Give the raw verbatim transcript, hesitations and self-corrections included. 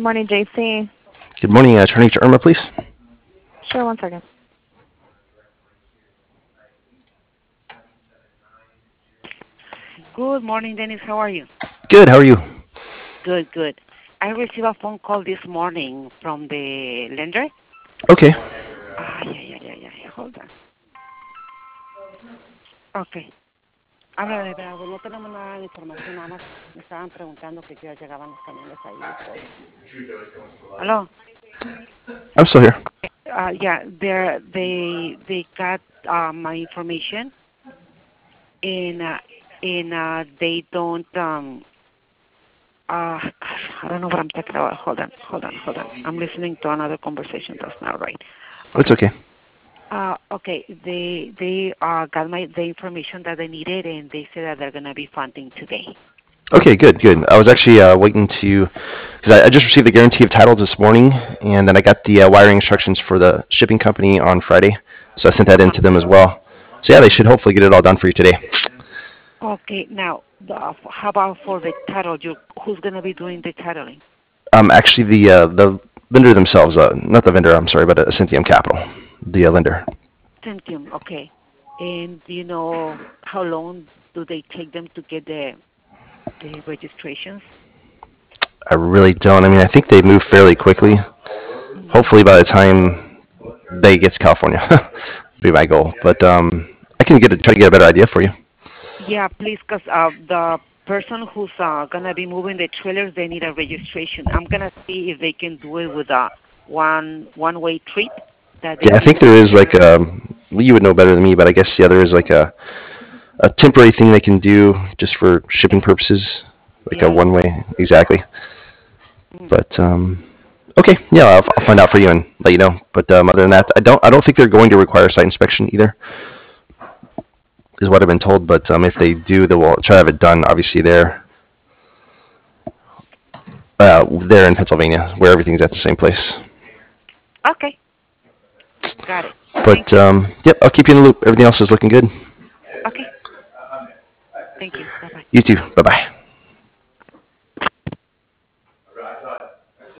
morning, J C. Good morning, uh, Attorney to Irma, please. Sure, one second. Good morning, Dennis. How are you? Good, how are you? Good, good. I received a phone call this morning from the lender. Okay. Ah, yeah, yeah, yeah, yeah. Hold on. Okay. Háblale, bravo. No tenemos nada de información, nada más me estaban preguntando que ya llegaban los camiones ahí y todo. Hello. I'm still here. Uh, yeah, they they they got uh, my information and uh, and uh, they don't um uh I don't know what I'm talking about. Hold on, hold on, hold on. I'm listening to another conversation. That's not right. It's Okay. okay. Uh, okay, they they uh, got my the information that they needed, and they said that they're gonna be funding today. Okay, good, good. I was actually uh, waiting to, because I, I just received the guarantee of title this morning, and then I got the uh, wiring instructions for the shipping company on Friday, so I sent that in Uh-huh. to them as well. So yeah, they should hopefully get it all done for you today. Okay, now the, how about for the title? You who's gonna be doing the titling? Um, actually, the uh, the vendor themselves, uh, not the vendor, I'm sorry, but uh, Cynthium Capital, the uh, lender. Centium, okay. And do you know how long do they take them to get the the registrations? I really don't. I mean, I think they move fairly quickly. Mm. Hopefully, by the time they get to California, be my goal. But um, I can get a, try to get a better idea for you. Yeah, please, because uh, the person who's uh, gonna be moving the trailers, they need a registration. I'm gonna see if they can do it with a one one way trip that they Yeah, I give think them. there is like um, well, you would know better than me, but I guess yeah, there is like a a temporary thing they can do just for shipping Yeah, purposes, like a yeah, one way exactly. mm, But um, okay, yeah, I'll, I'll find out for you and let you know. But um, other than that, I don't I don't think they're going to require site inspection either, is what I've been told. But um, if they do, they will try to have it done. Obviously, there, uh, there in Pennsylvania, where everything's at the same place. okay, got it. Thank But you. um, yep, I'll keep you in the loop. Everything else is looking good. Okay, thank you. Bye bye. You too. Bye bye.